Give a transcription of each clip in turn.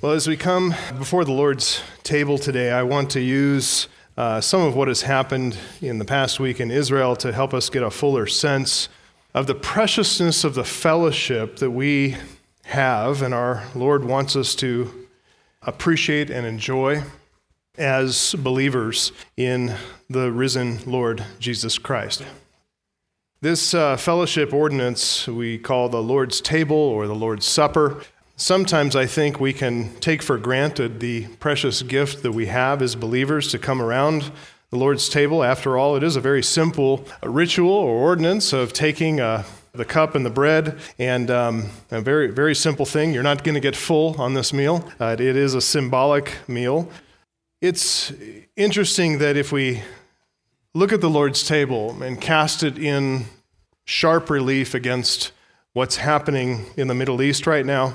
Well, as we come before the Lord's table today, I want to use some of what has happened in the past week in Israel to help us get a fuller sense of the preciousness of the fellowship that we have and our Lord wants us to appreciate and enjoy as believers in the risen Lord Jesus Christ. This fellowship ordinance we call the Lord's table or the Lord's Supper. Sometimes I think we can take for granted the precious gift that we have as believers to come around the Lord's table. After all, it is a very simple ritual or ordinance of taking the cup and the bread, and a very, very simple thing. You're not going to get full on this meal. It is a symbolic meal. It's interesting that if we look at the Lord's table and cast it in sharp relief against what's happening in the Middle East right now,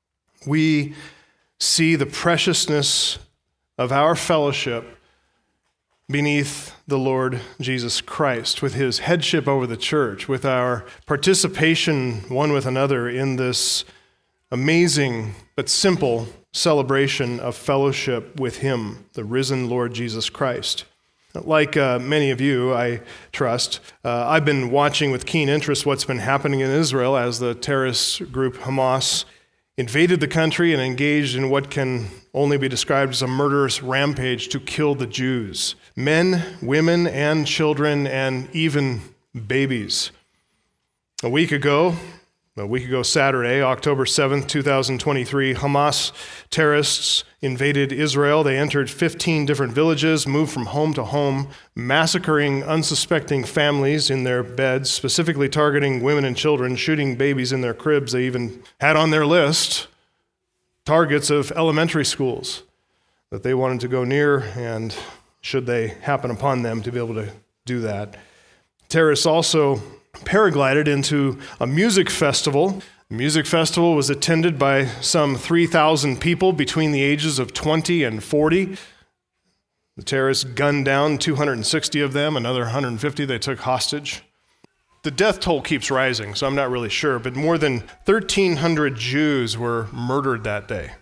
we see the preciousness of our fellowship beneath the Lord Jesus Christ, with his headship over the church, with our participation one with another in this amazing but simple celebration of fellowship with him, the risen Lord Jesus Christ. Like many of you, I trust, I've been watching with keen interest what's been happening in Israel as the terrorist group Hamas invaded the country and engaged in what can only be described as a murderous rampage to kill the Jews. Men, women, and children, and even babies. A week ago Saturday, October 7th, 2023, Hamas terrorists invaded Israel. They entered 15 different villages, moved from home to home, massacring unsuspecting families in their beds, specifically targeting women and children, shooting babies in their cribs. They even had on their list targets of elementary schools that they wanted to go near, and should they happen upon them, to be able to do that. Terrorists also paraglided into a music festival. The music festival was attended by some 3,000 people between the ages of 20 and 40. The terrorists gunned down 260 of them, another 150 they took hostage. The death toll keeps rising, so I'm not really sure, but more than 1,300 Jews were murdered that day,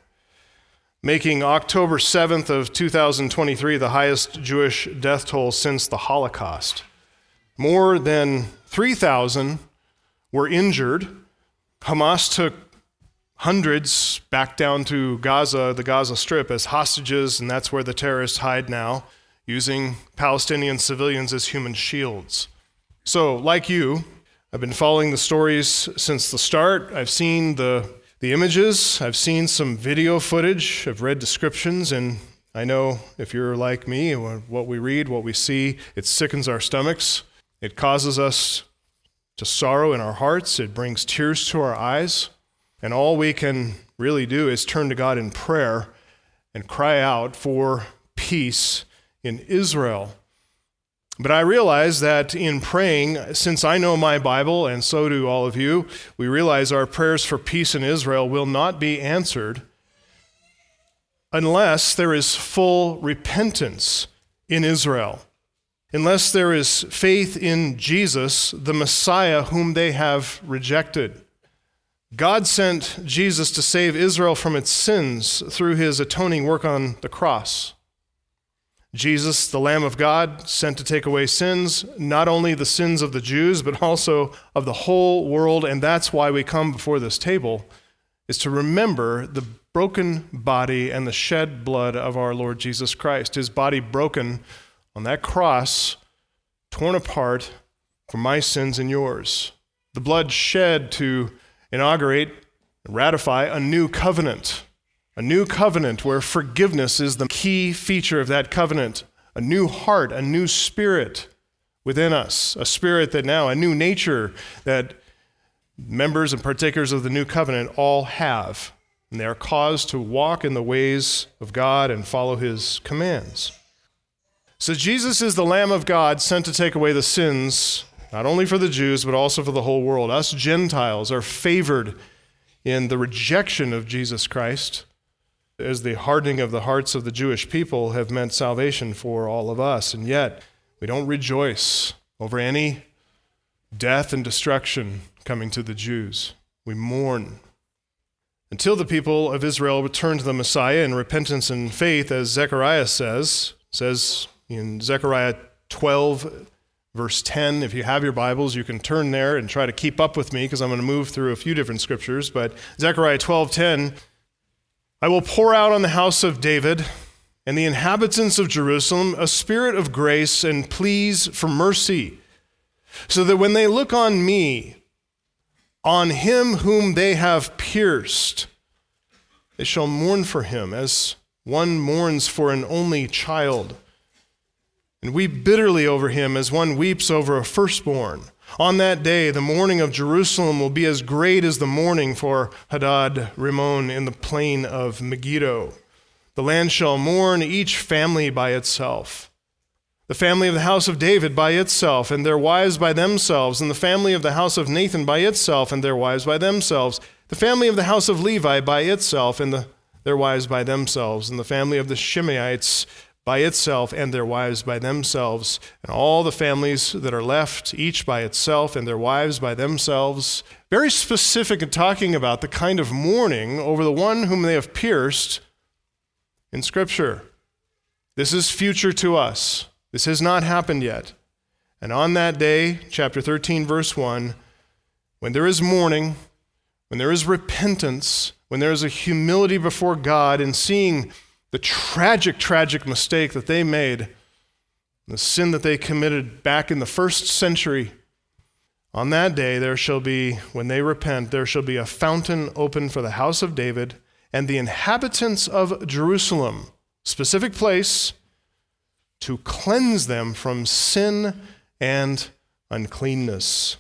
making October 7th of 2023 the highest Jewish death toll since the Holocaust. More than 3,000 were injured. Hamas took hundreds back down to Gaza, the Gaza Strip, as hostages, and that's where the terrorists hide now, using Palestinian civilians as human shields. So, like you, I've been following the stories since the start. I've seen the images. I've seen some video footage. I've read descriptions, and I know if you're like me, what we read, what we see, it sickens our stomachs. It causes us to sorrow in our hearts. It brings tears to our eyes. And all we can really do is turn to God in prayer and cry out for peace in Israel. But I realize that in praying, since I know my Bible, and so do all of you, we realize our prayers for peace in Israel will not be answered unless there is full repentance in Israel. Unless there is faith in Jesus, the Messiah whom they have rejected. God sent Jesus to save Israel from its sins through his atoning work on the cross. Jesus, the Lamb of God, sent to take away sins, not only the sins of the Jews, but also of the whole world. And that's why we come before this table, is to remember the broken body and the shed blood of our Lord Jesus Christ. His body broken on that cross, torn apart for my sins and yours. The blood shed to inaugurate and ratify a new covenant where forgiveness is the key feature of that covenant, a new heart, a new spirit within us, a spirit that now, a new nature that members and partakers of the new covenant all have, and they are caused to walk in the ways of God and follow his commands. So Jesus is the Lamb of God sent to take away the sins, not only for the Jews, but also for the whole world. Us Gentiles are favored in the rejection of Jesus Christ, as the hardening of the hearts of the Jewish people have meant salvation for all of us. And yet, we don't rejoice over any death and destruction coming to the Jews. We mourn. until the people of Israel return to the Messiah in repentance and faith, as Zechariah says in Zechariah 12, verse 10. If you have your Bibles, you can turn there and try to keep up with me, because I'm going to move through a few different scriptures. But Zechariah 12:10, I will pour out on the house of David and the inhabitants of Jerusalem a spirit of grace and pleas for mercy, so that when they look on me, on him whom they have pierced, they shall mourn for him as one mourns for an only child, and weep bitterly over him as one weeps over a firstborn. On that day, the mourning of Jerusalem will be as great as the mourning for Hadad Rimmon in the plain of Megiddo. The land shall mourn, each family by itself. The family of the house of David by itself, and their wives by themselves, and the family of the house of Nathan by itself, and their wives by themselves. The family of the house of Levi by itself, and their wives by themselves, and the family of the Shimeites by itself, and their wives by themselves, and all the families that are left, each by itself, and their wives by themselves. Very specific in talking about the kind of mourning over the one whom they have pierced in Scripture. This is future to us. This has not happened yet. And on that day, chapter 13, verse 1, when there is mourning, when there is repentance, when there is a humility before God in seeing the tragic mistake that they made, the sin that they committed back in the first century, on that day there shall be, when they repent, there shall be a fountain open for the house of David and the inhabitants of Jerusalem, specific place, to cleanse them from sin and uncleanness.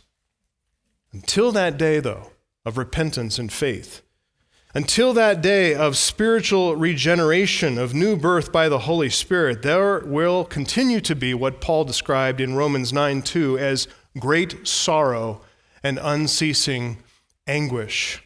Until that day, though, of repentance and faith, until that day of spiritual regeneration, of new birth by the Holy Spirit, there will continue to be what Paul described in Romans 9:2 as great sorrow and unceasing anguish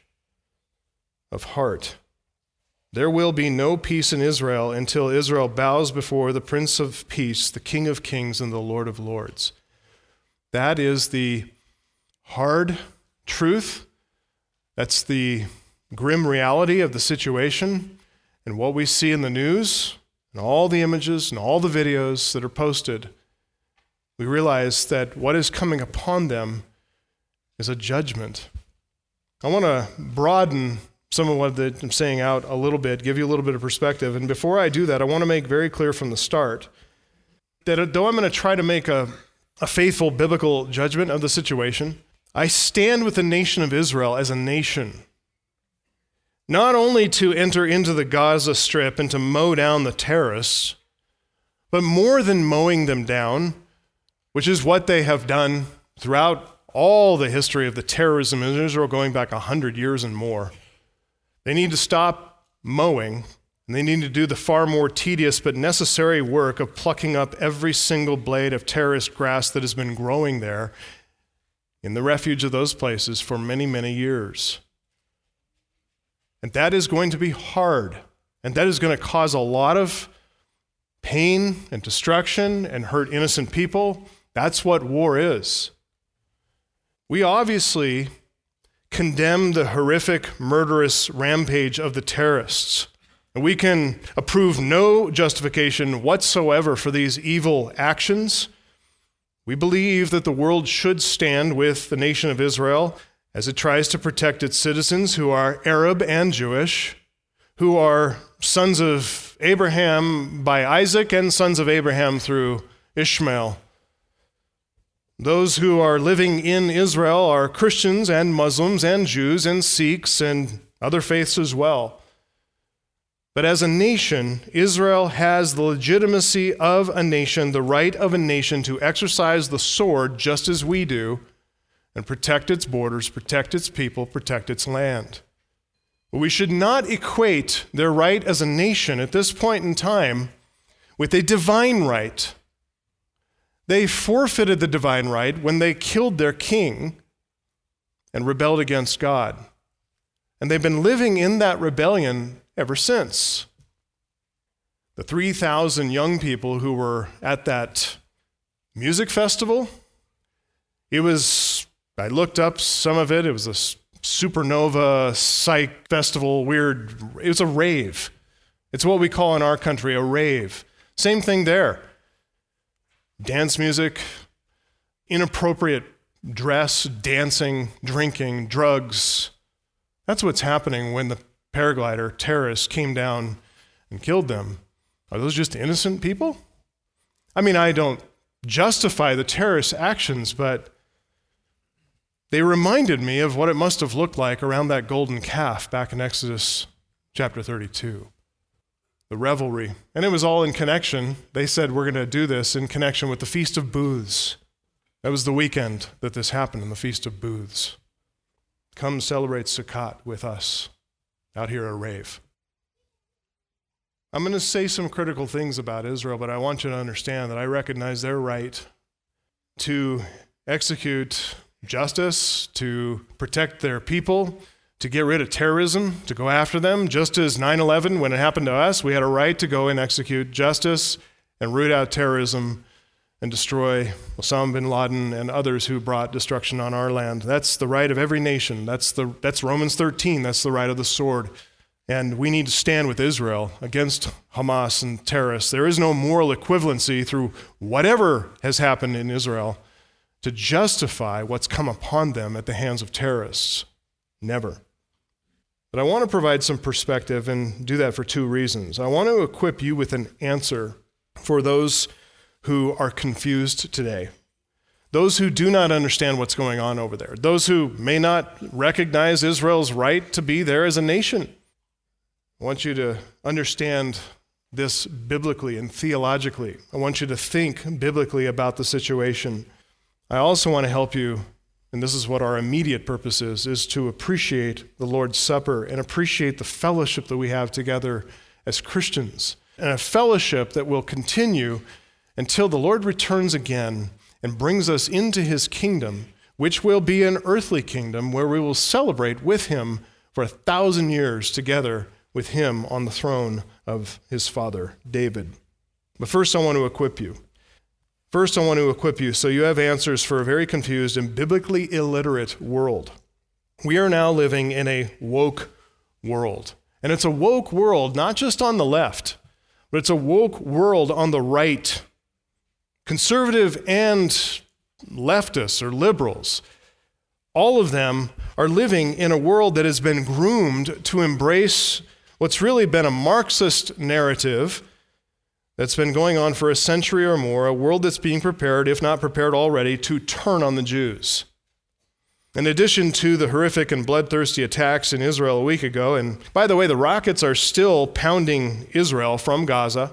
of heart. There will be no peace in Israel until Israel bows before the Prince of Peace, the King of Kings, and the Lord of Lords. That is the hard truth. That's the grim reality of the situation and what we see in the news and all the images and all the videos that are posted. We realize that what is coming upon them is a judgment. I want to broaden some of what I'm saying out a little bit, give you a little bit of perspective. And before I do that, I want to make very clear from the start that though I'm going to try to make a faithful biblical judgment of the situation, I stand with the nation of Israel as a nation, not only to enter into the Gaza Strip and to mow down the terrorists, but more than mowing them down, which is what they have done throughout all the history of the terrorism in Israel going back 100 years and more. They need to stop mowing, and they need to do the far more tedious but necessary work of plucking up every single blade of terrorist grass that has been growing there in the refuge of those places for many, many years. And that is going to be hard, and that is going to cause a lot of pain and destruction and hurt innocent people. That's what war is. We obviously condemn the horrific, murderous rampage of the terrorists. And we can approve no justification whatsoever for these evil actions. We believe that the world should stand with the nation of Israel as it tries to protect its citizens who are Arab and Jewish, who are sons of Abraham by Isaac and sons of Abraham through Ishmael. Those who are living in Israel are Christians and Muslims and Jews and Sikhs and other faiths as well. But as a nation, Israel has the legitimacy of a nation, the right of a nation to exercise the sword just as we do and protect its borders, protect its people, protect its land. But we should not equate their right as a nation at this point in time with a divine right. They forfeited the divine right when they killed their king and rebelled against God. And they've been living in that rebellion ever since. The 3,000 young people who were at that music festival, I looked up some of it. It was a supernova, psych festival, weird. It was a rave. It's what we call in our country a rave. Same thing there. Dance music, inappropriate dress, dancing, drinking, drugs. That's what's happening when the paraglider terrorists came down and killed them. Are those just innocent people? I mean, I don't justify the terrorist actions, but they reminded me of what it must have looked like around that golden calf back in Exodus chapter 32. The revelry. And it was all in connection. They said, we're going to do this in connection with the Feast of Booths. That was the weekend that this happened, in the Feast of Booths. Come celebrate Sukkot with us out here at Rave. I'm going to say some critical things about Israel, but I want you to understand that I recognize their right to execute justice, to protect their people, to get rid of terrorism, to go after them. Just as 9/11, when it happened to us, we had a right to go and execute justice and root out terrorism and destroy Osama bin Laden and others who brought destruction on our land. That's the right of every nation. That's Romans 13. That's the right of the sword. And we need to stand with Israel against Hamas and terrorists. There is no moral equivalency through whatever has happened in Israel to justify what's come upon them at the hands of terrorists. Never. But I want to provide some perspective and do that for two reasons. I want to equip you with an answer for those who are confused today, those who do not understand what's going on over there, those who may not recognize Israel's right to be there as a nation. I want you to understand this biblically and theologically. I want you to think biblically about the situation. I also want to help you, and this is what our immediate purpose is to appreciate the Lord's Supper and appreciate the fellowship that we have together as Christians, and a fellowship that will continue until the Lord returns again and brings us into his kingdom, which will be an earthly kingdom where we will celebrate with him for 1,000 years together with him on the throne of his father, David. But first, I want to equip you. First, I want to equip you so you have answers for a very confused and biblically illiterate world. We are now living in a woke world. And it's a woke world not just on the left, but it's a woke world on the right. Conservative and leftists or liberals, all of them are living in a world that has been groomed to embrace what's really been a Marxist narrative that's been going on for a century or more, a world that's being prepared, if not prepared already, to turn on the Jews. In addition to the horrific and bloodthirsty attacks in Israel a week ago, and by the way, the rockets are still pounding Israel from Gaza,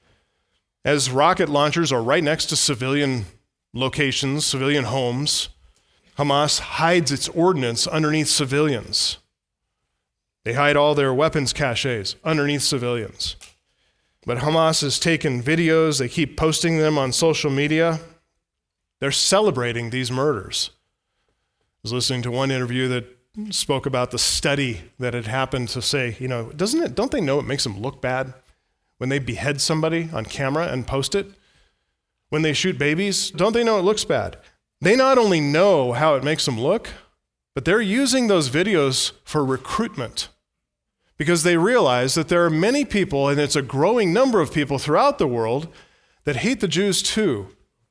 as rocket launchers are right next to civilian locations, civilian homes. Hamas hides its ordnance underneath civilians. They hide all their weapons caches underneath civilians. But Hamas has taken videos, they keep posting them on social media. They're celebrating these murders. I was listening to one interview that spoke about the study that had happened to say, don't they know it makes them look bad when they behead somebody on camera and post it? When they shoot babies, don't they know it looks bad? They not only know how it makes them look, but they're using those videos for recruitment, because they realize that there are many people, and it's a growing number of people throughout the world, that hate the Jews too.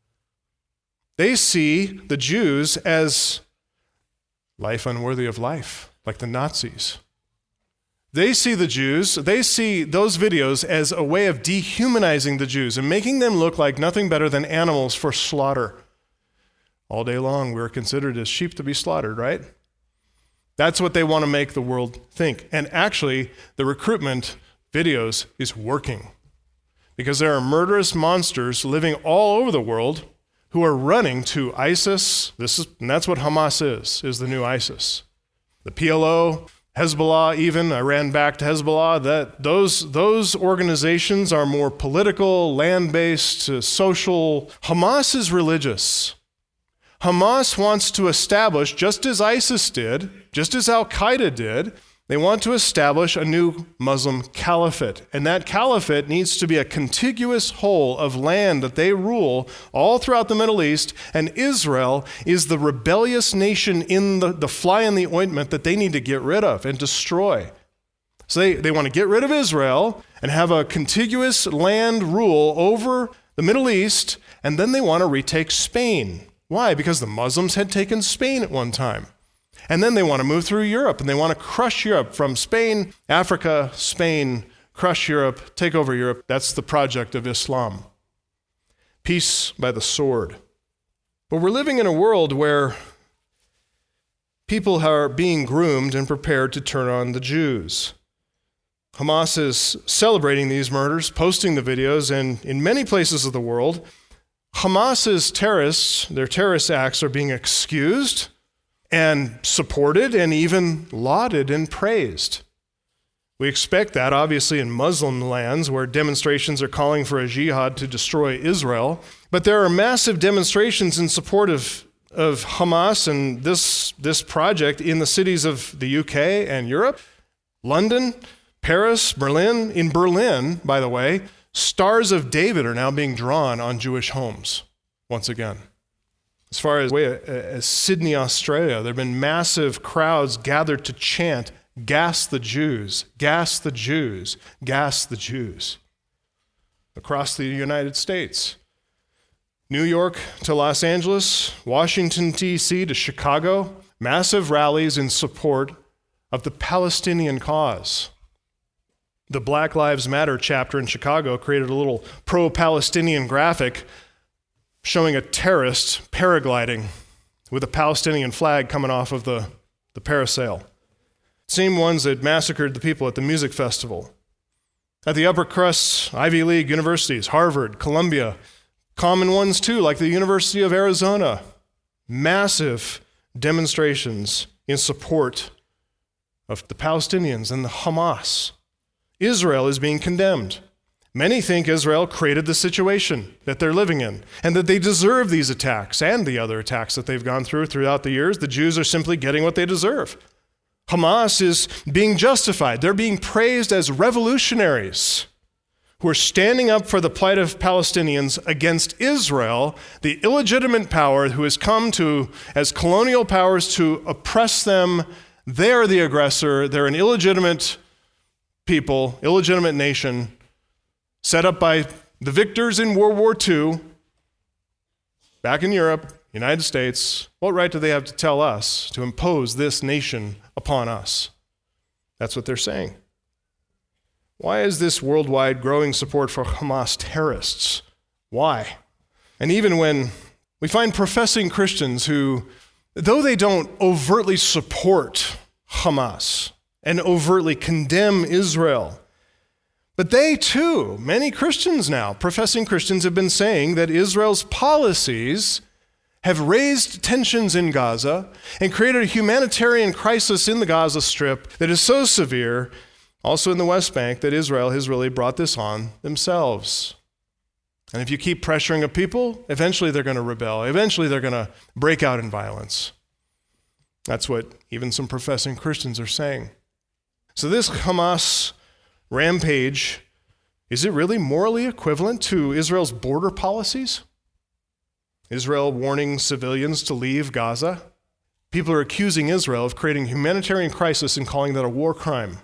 They see the Jews as life unworthy of life, like the Nazis. They see the Jews, they see those videos as a way of dehumanizing the Jews and making them look like nothing better than animals for slaughter. All day long, we're considered as sheep to be slaughtered, right? That's what they want to make the world think. And actually, the recruitment videos is working, because there are murderous monsters living all over the world who are running to ISIS. And that's what Hamas is the new ISIS. The PLO, Hezbollah even, I ran back to Hezbollah. Those organizations are more political, land-based, social. Hamas is religious. Hamas wants to establish, just as ISIS did, just as Al-Qaeda did, They want to establish a new Muslim caliphate, and that caliphate needs to be a contiguous whole of land that they rule all throughout the Middle East, and Israel is the rebellious nation in the fly in the ointment that they need to get rid of and destroy. So they want to get rid of Israel and have a contiguous land rule over the Middle East, and then they want to retake Spain. Why? Because the Muslims had taken Spain at one time. And then they want to move through Europe, and they want to crush Europe from Spain, Africa, Spain, crush Europe, take over Europe. That's the project of Islam. Peace by the sword. But we're living in a world where people are being groomed and prepared to turn on the Jews. Hamas is celebrating these murders, posting the videos, and in many places of the world, Hamas's terrorists, their terrorist acts are being excused and supported and even lauded and praised. We expect that, obviously, in Muslim lands where demonstrations are calling for a jihad to destroy Israel. But there are massive demonstrations in support of Hamas and this project in the cities of the UK and Europe, London, Paris, Berlin. In Berlin, by the way, stars of David are now being drawn on Jewish homes once again. As far as Sydney, Australia, there have been massive crowds gathered to chant, "Gas the Jews, gas the Jews, gas the Jews." Across the United States, New York to Los Angeles, Washington, D.C. to Chicago, massive rallies in support of the Palestinian cause. The Black Lives Matter chapter in Chicago created a little pro-Palestinian graphic showing a terrorist paragliding with a Palestinian flag coming off of the parasail. Same ones that massacred the people at the music festival. At the upper crust, Ivy League universities, Harvard, Columbia, common ones too, like the University of Arizona. Massive demonstrations in support of the Palestinians and the Hamas. Israel is being condemned. Many think Israel created the situation that they're living in and that they deserve these attacks and the other attacks that they've gone throughout the years. The Jews are simply getting what they deserve. Hamas is being justified. They're being praised as revolutionaries who are standing up for the plight of Palestinians against Israel, the illegitimate power who has come to, as colonial powers, to oppress them. They're the aggressor. They're an illegitimate people, illegitimate nation, set up by the victors in World War II, back in Europe, United States. What right do they have to tell us to impose this nation upon us? That's what they're saying. Why is this worldwide growing support for Hamas terrorists? Why? And even when we find professing Christians who, though they don't overtly support Hamas and overtly condemn Israel, but they too, many Christians now, professing Christians, have been saying that Israel's policies have raised tensions in Gaza and created a humanitarian crisis in the Gaza Strip that is so severe, also in the West Bank, that Israel has really brought this on themselves. And if you keep pressuring a people, eventually they're going to rebel. Eventually they're going to break out in violence. That's what even some professing Christians are saying. So this Hamas rampage, is it really morally equivalent to Israel's border policies? Israel warning civilians to leave Gaza? People are accusing Israel of creating a humanitarian crisis and calling that a war crime.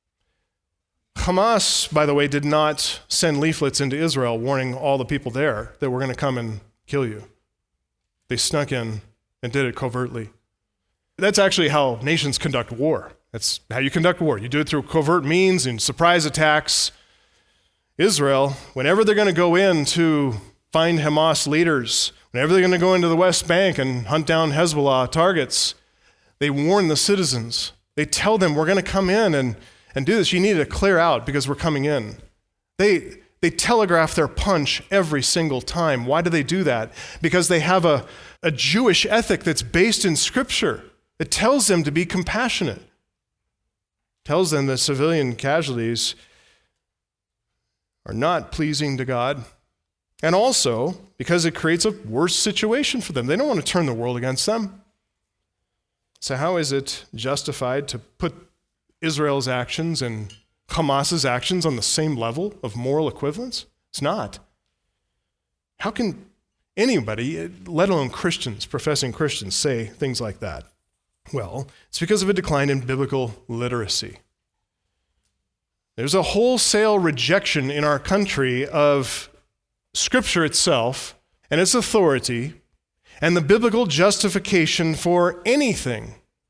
Hamas, by the way, did not send leaflets into Israel warning all the people there that we're going to come and kill you. They snuck in and did it covertly. That's actually how nations conduct war. That's how you conduct war. You do it through covert means and surprise attacks. Israel, whenever they're going to go in to find Hamas leaders, whenever they're going to go into the West Bank and hunt down Hezbollah targets, they warn the citizens. They tell them, we're going to come in and do this. You need to clear out because we're coming in. They telegraph their punch every single time. Why do they do that? Because they have a Jewish ethic that's based in Scripture. It tells them to be compassionate. Tells them that civilian casualties are not pleasing to God. And also, because it creates a worse situation for them. They don't want to turn the world against them. So how is it justified to put Israel's actions and Hamas's actions on the same level of moral equivalence? It's not. How can anybody, let alone Christians, professing Christians, say things like that? Well, it's because of a decline in biblical literacy. There's a wholesale rejection in our country of Scripture itself and its authority and the biblical justification for anything.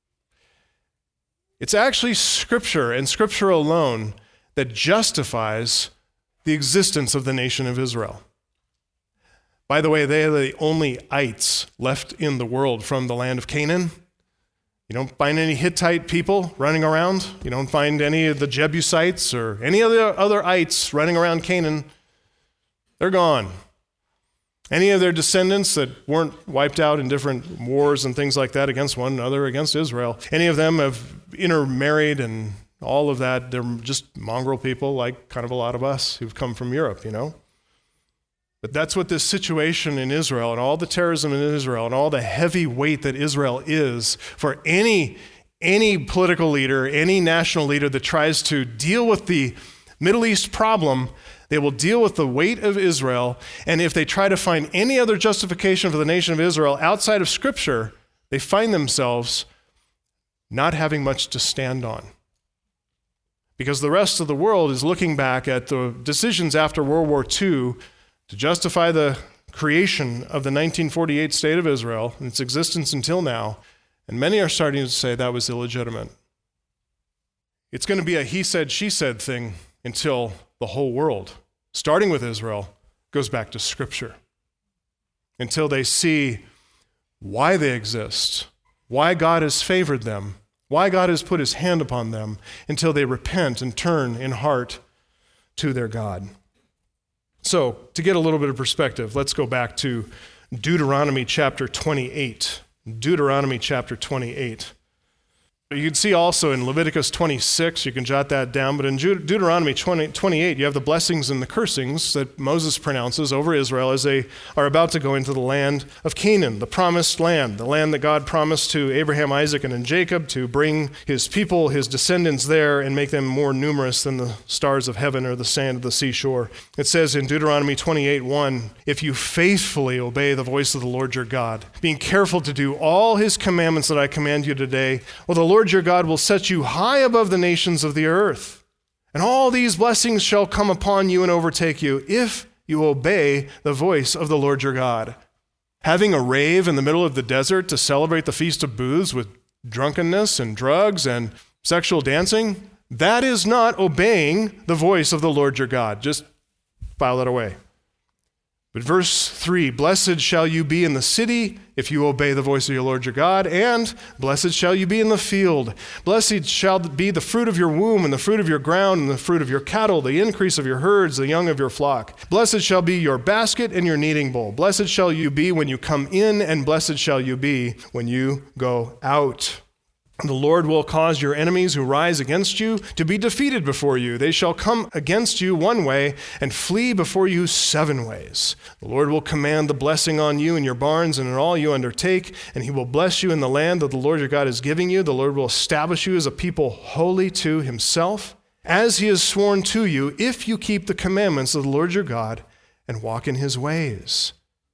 It's actually Scripture and Scripture alone that justifies the existence of the nation of Israel. By the way, they are the only ites left in the world from the land of Canaan. You don't find any Hittite people running around. You don't find any of the Jebusites or any of the other ites running around Canaan. They're gone. Any of their descendants that weren't wiped out in different wars and things like that against one another, against Israel, any of them have intermarried and all of that. They're just mongrel people like kind of a lot of us who've come from Europe, you know. But that's what this situation in Israel and all the terrorism in Israel and all the heavy weight that Israel is for any political leader, any national leader that tries to deal with the Middle East problem. They will deal with the weight of Israel, and if they try to find any other justification for the nation of Israel outside of Scripture, they find themselves not having much to stand on. Because the rest of the world is looking back at the decisions after World War II to justify the creation of the 1948 state of Israel and its existence until now, and many are starting to say that was illegitimate. It's going to be a he said, she said thing until the whole world, starting with Israel, goes back to Scripture. Until they see why they exist, why God has favored them, why God has put his hand upon them, until they repent and turn in heart to their God. So, to get a little bit of perspective, let's go back to Deuteronomy chapter 28. Deuteronomy chapter 28. You can see also in Leviticus 26, you can jot that down, but in Deuteronomy 28, you have the blessings and the cursings that Moses pronounces over Israel as they are about to go into the land of Canaan, the promised land, the land that God promised to Abraham, Isaac, and Jacob to bring his people, his descendants there and make them more numerous than the stars of heaven or the sand of the seashore. It says in Deuteronomy 28:1, if you faithfully obey the voice of the Lord your God, being careful to do all his commandments that I command you today, well, the Lord your God will set you high above the nations of the earth. And all these blessings shall come upon you and overtake you if you obey the voice of the Lord your God. Having a rave in the middle of the desert to celebrate the Feast of Booths with drunkenness and drugs and sexual dancing, that is not obeying the voice of the Lord your God. Just file that away. But verse 3, blessed shall you be in the city if you obey the voice of your Lord your God, and blessed shall you be in the field. Blessed shall be the fruit of your womb, and the fruit of your ground, and the fruit of your cattle, the increase of your herds, the young of your flock. Blessed shall be your basket and your kneading bowl. Blessed shall you be when you come in, and blessed shall you be when you go out. The Lord will cause your enemies who rise against you to be defeated before you. They shall come against you one way and flee before you 7 ways. The Lord will command the blessing on you in your barns and in all you undertake, and he will bless you in the land that the Lord your God is giving you. The Lord will establish you as a people holy to himself, as he has sworn to you, if you keep the commandments of the Lord your God and walk in his ways.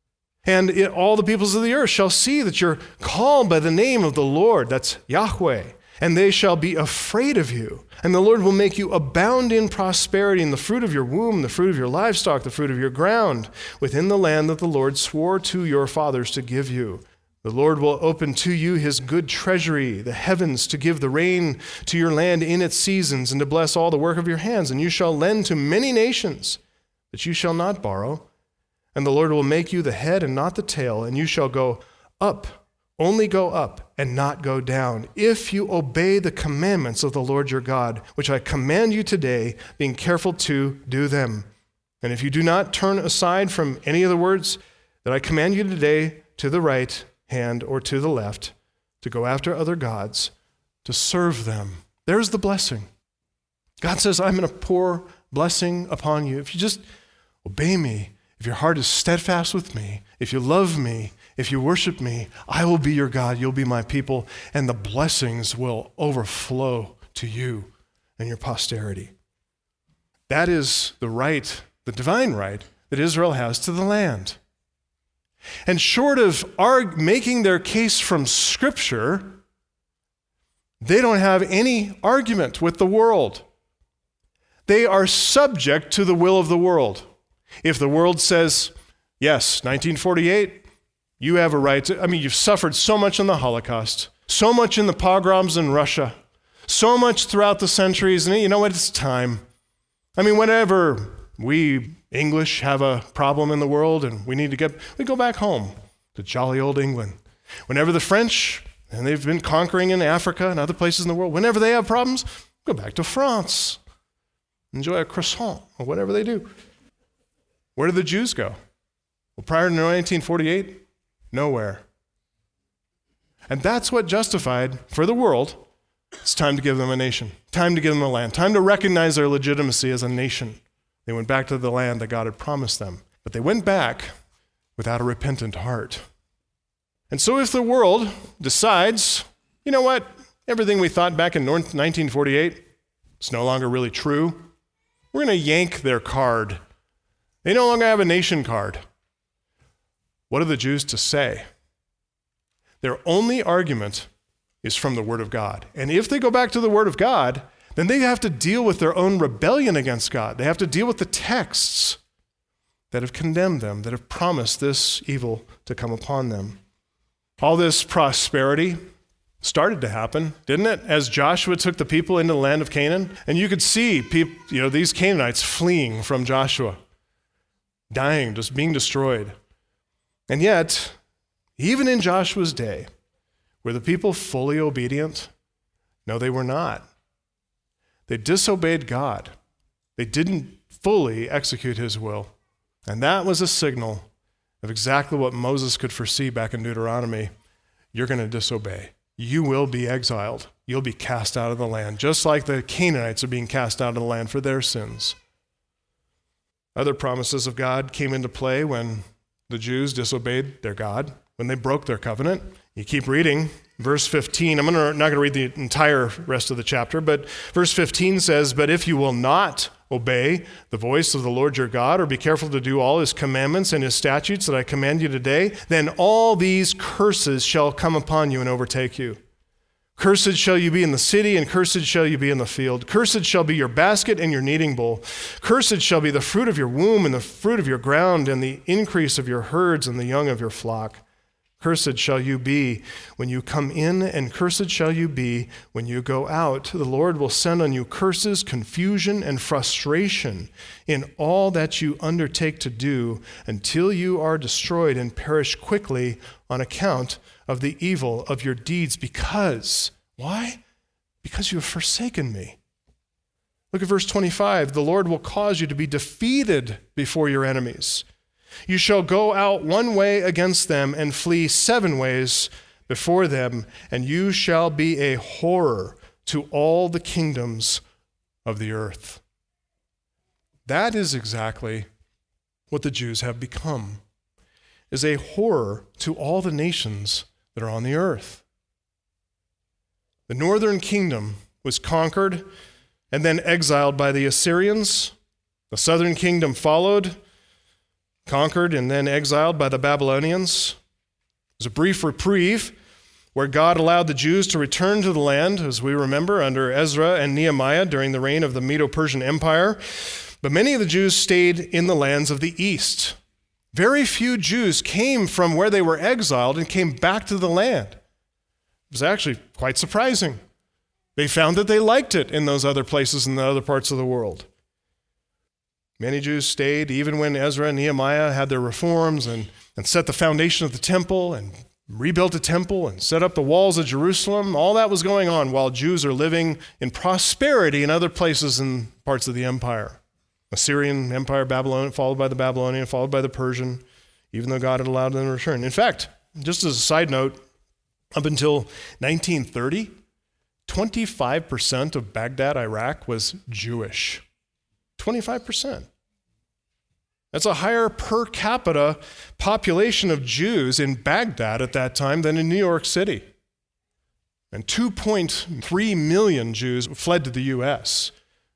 And all the peoples of the earth shall see that you're called by the name of the Lord, that's Yahweh, and they shall be afraid of you. And the Lord will make you abound in prosperity in the fruit of your womb, the fruit of your livestock, the fruit of your ground, within the land that the Lord swore to your fathers to give you. The Lord will open to you his good treasury, the heavens, to give the rain to your land in its seasons, and to bless all the work of your hands. And you shall lend to many nations, but you shall not borrow. And the Lord will make you the head and not the tail, and you shall go up, only go up, and not go down, if you obey the commandments of the Lord your God, which I command you today, being careful to do them. And if you do not turn aside from any of the words that I command you today to the right hand or to the left, to go after other gods, to serve them, there's the blessing. God says, I'm going to pour blessing upon you. If you just obey me, if your heart is steadfast with me, if you love me, if you worship me, I will be your God, you'll be my people, and the blessings will overflow to you and your posterity. That is the right, the divine right, that Israel has to the land. And short of making their case from Scripture, they don't have any argument with the world. They are subject to the will of the world. If the world says, yes, 1948, you have a right to, you've suffered so much in the Holocaust, so much in the pogroms in Russia, so much throughout the centuries, and you know what, it's time. Whenever we English have a problem in the world and we go back home to jolly old England. Whenever the French, and they've been conquering in Africa and other places in the world, whenever they have problems, go back to France. Enjoy a croissant or whatever they do. Where did the Jews go? Well, prior to 1948, nowhere. And that's what justified for the world. It's time to give them a nation, time to give them a land, time to recognize their legitimacy as a nation. They went back to the land that God had promised them. But they went back without a repentant heart. And so if the world decides, you know what, everything we thought back in 1948, it's no longer really true, we're going to yank their card. They no longer have a nation card. What are the Jews to say? Their only argument is from the Word of God. And if they go back to the Word of God, then they have to deal with their own rebellion against God. They have to deal with the texts that have condemned them, that have promised this evil to come upon them. All this prosperity started to happen, didn't it? As Joshua took the people into the land of Canaan, and you could see people, these Canaanites fleeing from Joshua, dying, just being destroyed. And yet, even in Joshua's day, were the people fully obedient? No, they were not. They disobeyed God. They didn't fully execute his will. And that was a signal of exactly what Moses could foresee back in Deuteronomy. You're going to disobey. You will be exiled. You'll be cast out of the land, just like the Canaanites are being cast out of the land for their sins. Other promises of God came into play when the Jews disobeyed their God, when they broke their covenant. You keep reading, verse 15. I'm not going to read the entire rest of the chapter, but verse 15 says, "But if you will not obey the voice of the Lord your God, or be careful to do all his commandments and his statutes that I command you today, then all these curses shall come upon you and overtake you. Cursed shall you be in the city, and cursed shall you be in the field. Cursed shall be your basket and your kneading bowl. Cursed shall be the fruit of your womb and the fruit of your ground and the increase of your herds and the young of your flock. Cursed shall you be when you come in, and cursed shall you be when you go out. The Lord will send on you curses, confusion, and frustration in all that you undertake to do until you are destroyed and perish quickly on account of the evil of your deeds. Because, why? Because you have forsaken me." Look at verse 25. "The Lord will cause you to be defeated before your enemies. You shall go out one way against them and flee 7 ways before them, and you shall be a horror to all the kingdoms of the earth." That is exactly what the Jews have become, is a horror to all the nations that are on the earth. The northern kingdom was conquered and then exiled by the Assyrians. The southern kingdom followed, conquered and then exiled by the Babylonians. There's a brief reprieve where God allowed the Jews to return to the land, as we remember, under Ezra and Nehemiah during the reign of the Medo-Persian Empire. But many of the Jews stayed in the lands of the east. Very few Jews came from where they were exiled and came back to the land. It was actually quite surprising. They found that they liked it in those other places in the other parts of the world. Many Jews stayed even when Ezra and Nehemiah had their reforms and set the foundation of the temple and rebuilt the temple and set up the walls of Jerusalem. All that was going on while Jews are living in prosperity in other places and parts of the empire. Assyrian Empire, Babylon, followed by the Babylonian, followed by the Persian, even though God had allowed them to return. In fact, just as a side note, up until 1930, 25% of Baghdad, Iraq, was Jewish. 25%. That's a higher per capita population of Jews in Baghdad at that time than in New York City. And 2.3 million Jews fled to the U.S.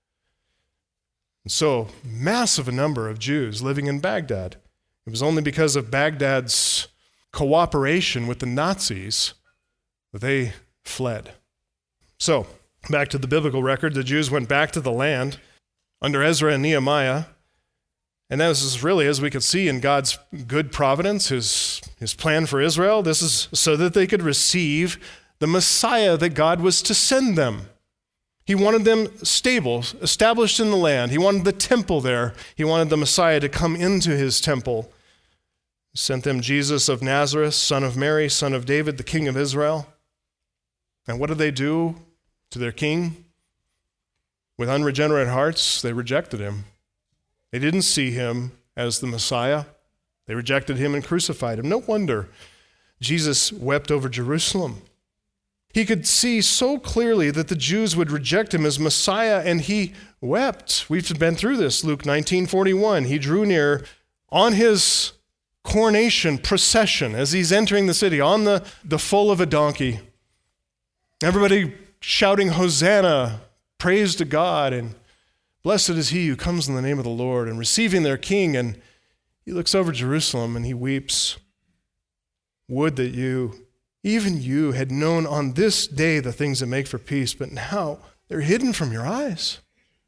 And so, massive number of Jews living in Baghdad. It was only because of Baghdad's cooperation with the Nazis that they fled. So, back to the biblical record, the Jews went back to the land under Ezra and Nehemiah. And this is really, as we could see in God's good providence, his plan for Israel, this is so that they could receive the Messiah that God was to send them. He wanted them stable, established in the land. He wanted the temple there. He wanted the Messiah to come into his temple. He sent them Jesus of Nazareth, son of Mary, son of David, the King of Israel. And what did they do to their king? With unregenerate hearts, they rejected him. They didn't see him as the Messiah. They rejected him and crucified him. No wonder Jesus wept over Jerusalem. He could see so clearly that the Jews would reject him as Messiah, and he wept. We've been through this, Luke 19:41. He drew near on his coronation procession as he's entering the city on the foal of a donkey. Everybody shouting, Hosanna, praise to God, and blessed is he who comes in the name of the Lord, and receiving their king. And he looks over Jerusalem and he weeps. Would that you, even you, had known on this day the things that make for peace, but now they're hidden from your eyes.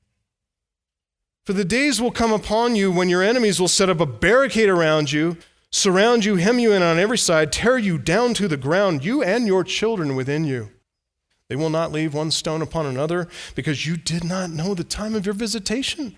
For the days will come upon you when your enemies will set up a barricade around you, surround you, hem you in on every side, tear you down to the ground, you and your children within you. They will not leave one stone upon another, because you did not know the time of your visitation.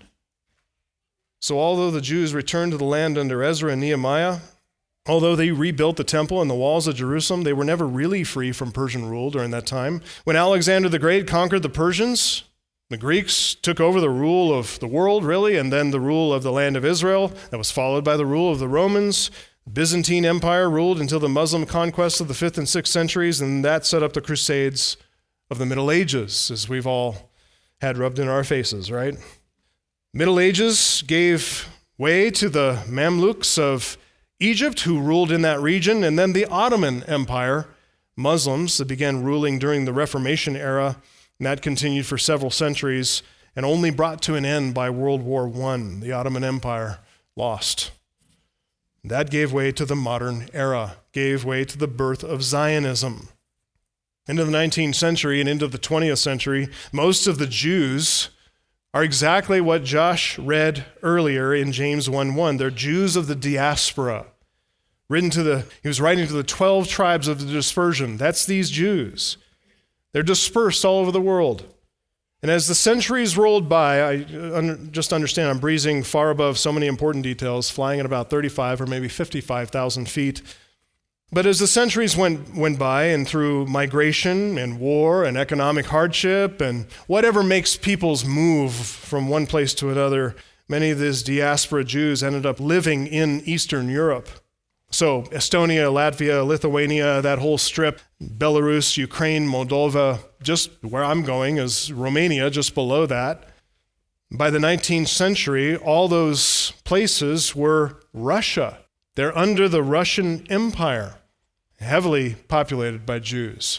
So although the Jews returned to the land under Ezra and Nehemiah, although they rebuilt the temple and the walls of Jerusalem, they were never really free from Persian rule during that time. When Alexander the Great conquered the Persians, the Greeks took over the rule of the world, really, and then the rule of the land of Israel. That was followed by the rule of the Romans. The Byzantine Empire ruled until the Muslim conquest of the 5th and 6th centuries, and that set up the Crusades of the Middle Ages, as we've all had rubbed in our faces, right? Middle Ages gave way to the Mamluks of Egypt, who ruled in that region, and then the Ottoman Empire, Muslims that began ruling during the Reformation era, and that continued for several centuries and only brought to an end by World War I. The Ottoman Empire lost. That gave way to the modern era, gave way to the birth of Zionism. Into the 19th century and into the 20th century, most of the Jews are exactly what Josh read earlier in James 1:1. They're Jews of the diaspora. He was writing to the 12 tribes of the dispersion. That's these Jews. They're dispersed all over the world. And as the centuries rolled by, just understand I'm breezing far above so many important details, flying at about 35 or maybe 55,000 feet. But as the centuries went by, and through migration and war and economic hardship and whatever makes peoples move from one place to another, many of these diaspora Jews ended up living in Eastern Europe. So Estonia, Latvia, Lithuania, that whole strip, Belarus, Ukraine, Moldova, just where I'm going is Romania, just below that. By the 19th century, all those places were Russia. They're under the Russian Empire, heavily populated by Jews.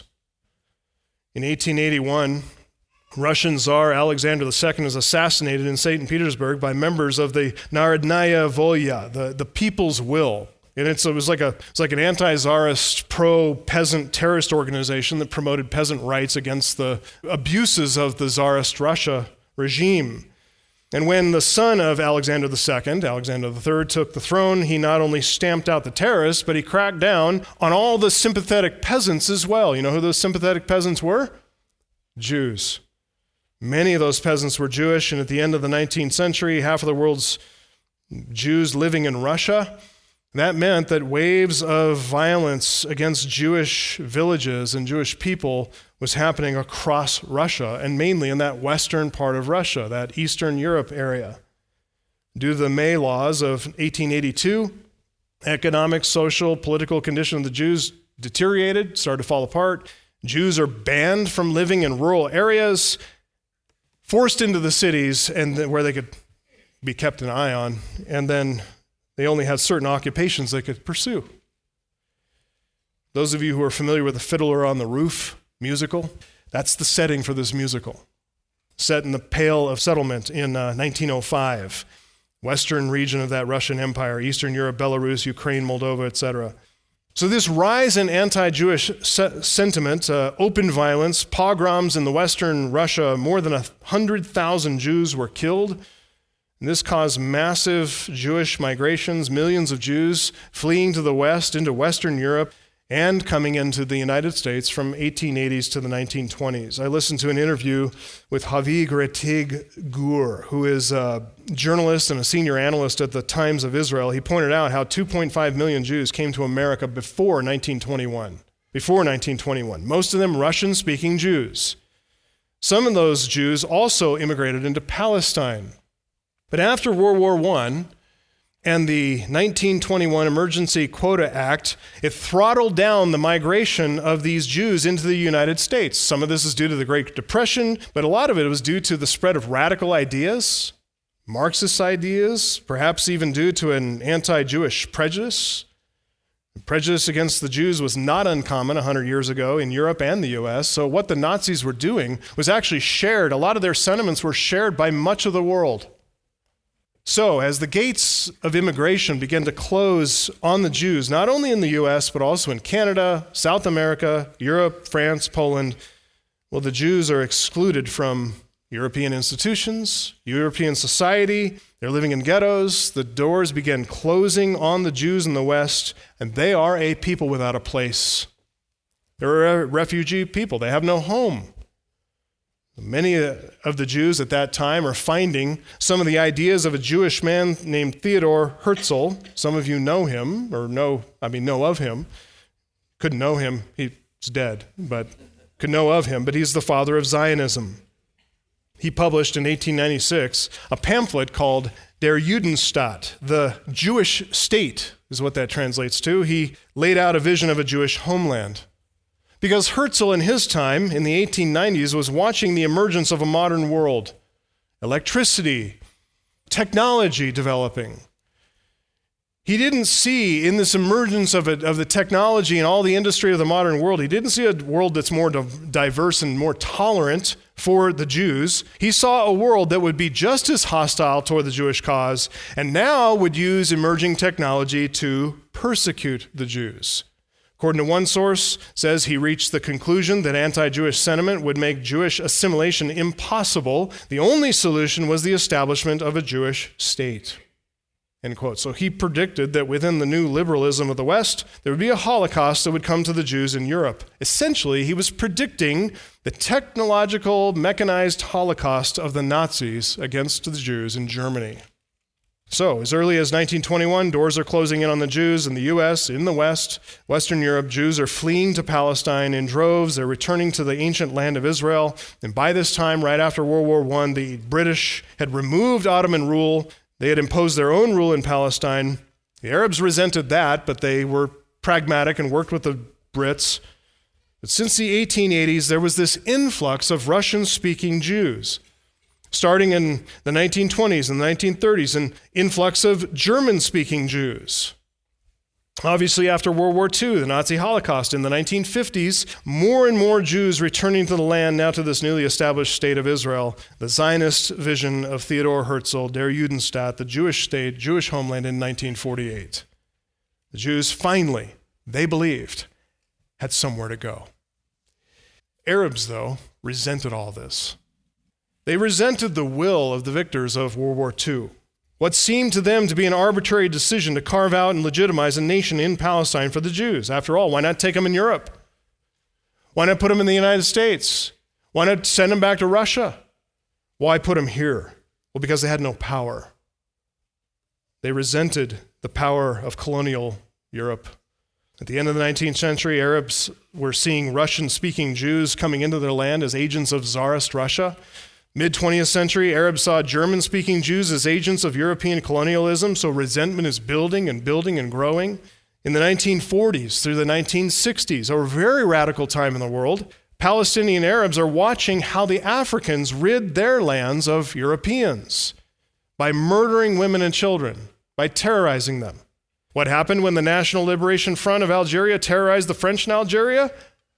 In 1881, Russian Tsar Alexander II is assassinated in St. Petersburg by members of the Narodnaya Volya, the people's will. And it was like an anti-Tsarist, pro-peasant terrorist organization that promoted peasant rights against the abuses of the Tsarist Russia regime. And when the son of Alexander II, Alexander III, took the throne, he not only stamped out the terrorists, but he cracked down on all the sympathetic peasants as well. You know who those sympathetic peasants were? Jews. Many of those peasants were Jewish, and at the end of the 19th century, half of the world's Jews living in Russia. That meant that waves of violence against Jewish villages and Jewish people was happening across Russia, and mainly in that western part of Russia, that Eastern Europe area. Due to the May laws of 1882, economic, social, political condition of the Jews deteriorated, started to fall apart. Jews are banned from living in rural areas, forced into the cities, and where they could be kept an eye on, and then they only had certain occupations they could pursue. Those of you who are familiar with the Fiddler on the Roof musical. That's the setting for this musical. Set in the Pale of Settlement in 1905. Western region of that Russian Empire, Eastern Europe, Belarus, Ukraine, Moldova, etc. So this rise in anti-Jewish sentiment, open violence, pogroms in the Western Russia, more than 100,000 Jews were killed. And this caused massive Jewish migrations, millions of Jews fleeing to the West, into Western Europe, and coming into the United States from 1880s to the 1920s. I listened to an interview with Haviv Rettig Gur, who is a journalist and a senior analyst at the Times of Israel. He pointed out how 2.5 million Jews came to America before 1921. Most of them Russian-speaking Jews. Some of those Jews also immigrated into Palestine. But after World War I, and the 1921 Emergency Quota Act, it throttled down the migration of these Jews into the United States. Some of this is due to the Great Depression, but a lot of it was due to the spread of radical ideas, Marxist ideas, perhaps even due to an anti-Jewish prejudice. Prejudice against the Jews was not uncommon 100 years ago in Europe and the U.S., so what the Nazis were doing was actually shared. A lot of their sentiments were shared by much of the world. So, as the gates of immigration began to close on the Jews, not only in the U.S., but also in Canada, South America, Europe, France, Poland, well, the Jews are excluded from European institutions, European society. They're living in ghettos. The doors began closing on the Jews in the West, and they are a people without a place. They're a refugee people. They have no home. Many of the Jews at that time are finding some of the ideas of a Jewish man named Theodor Herzl. Some of you know him, or know of him. Couldn't know him, he's dead, but could know of him, but he's the father of Zionism. He published in 1896 a pamphlet called Der Judenstaat, the Jewish state is what that translates to. He laid out a vision of a Jewish homeland. Because Herzl in his time, in the 1890s, was watching the emergence of a modern world, electricity, technology developing. He didn't see in this emergence of the technology and all the industry of the modern world, he didn't see a world that's more diverse and more tolerant for the Jews. He saw a world that would be just as hostile toward the Jewish cause and now would use emerging technology to persecute the Jews. According to one source, says he reached the conclusion that anti-Jewish sentiment would make Jewish assimilation impossible. The only solution was the establishment of a Jewish state. End quote. So he predicted that within the new liberalism of the West, there would be a Holocaust that would come to the Jews in Europe. Essentially, he was predicting the technological, mechanized Holocaust of the Nazis against the Jews in Germany. So, as early as 1921, doors are closing in on the Jews in the U.S., in the West, Western Europe. Jews are fleeing to Palestine in droves. They're returning to the ancient land of Israel. And by this time, right after World War I, the British had removed Ottoman rule. They had imposed their own rule in Palestine. The Arabs resented that, but they were pragmatic and worked with the Brits. But since the 1880s, there was this influx of Russian-speaking Jews. Starting in the 1920s and the 1930s, an influx of German-speaking Jews. Obviously, after World War II, the Nazi Holocaust in the 1950s, more and more Jews returning to the land, now to this newly established state of Israel, the Zionist vision of Theodor Herzl, Der Judenstaat, the Jewish state, Jewish homeland in 1948. The Jews finally, they believed, had somewhere to go. Arabs, though, resented all this. They resented the will of the victors of World War II. What seemed to them to be an arbitrary decision to carve out and legitimize a nation in Palestine for the Jews. After all, why not take them in Europe? Why not put them in the United States? Why not send them back to Russia? Why put them here? Well, because they had no power. They resented the power of colonial Europe. At the end of the 19th century, Arabs were seeing Russian-speaking Jews coming into their land as agents of Tsarist Russia. Mid-20th century, Arabs saw German-speaking Jews as agents of European colonialism, so resentment is building and growing. In the 1940s through the 1960s, a very radical time in the world, Palestinian Arabs are watching how the Africans rid their lands of Europeans by murdering women and children, by terrorizing them. What happened when the National Liberation Front of Algeria terrorized the French in Algeria?